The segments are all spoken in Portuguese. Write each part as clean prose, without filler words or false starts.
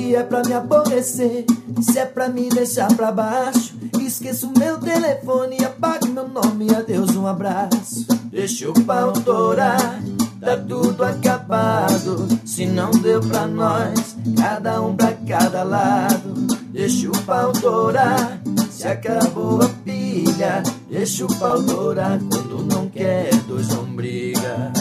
Se é pra me aborrecer, se é pra me deixar pra baixo, esqueço meu telefone e apago meu nome. Adeus, um abraço. Deixa o pau torar, tá tudo acabado. Se não deu pra nós, cada um pra cada lado. Deixa o pau torar, se acabou a pilha. Deixa o pau torar, quando não quer, dois não briga.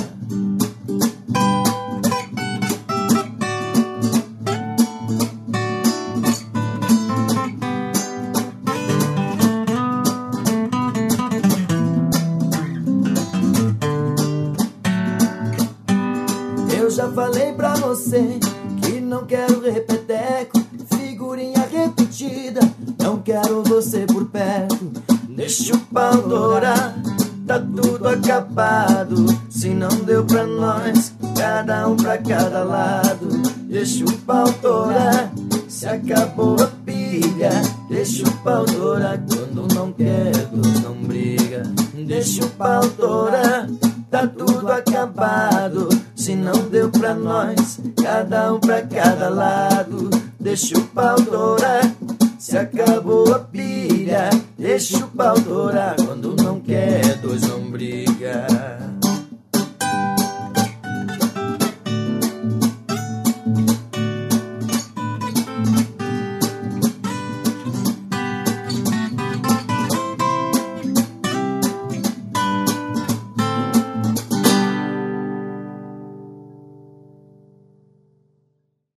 Eu já falei pra você que não quero repeteco, figurinha repetida, não quero você por perto. Deixa o pau dourar, tá tudo acabado. Se não deu pra nós, cada um pra cada lado. Deixa o pau dourar, se acabou a pilha. Deixa o pau dourar, quando não quer, dois não briga. Deixa o pau dourar, tá tudo acabado. Se não deu pra nós, cada um pra cada lado. Deixa o pau dourar, se acabou a pilha. Deixa o pau dourar, quando não quer, dois não briga.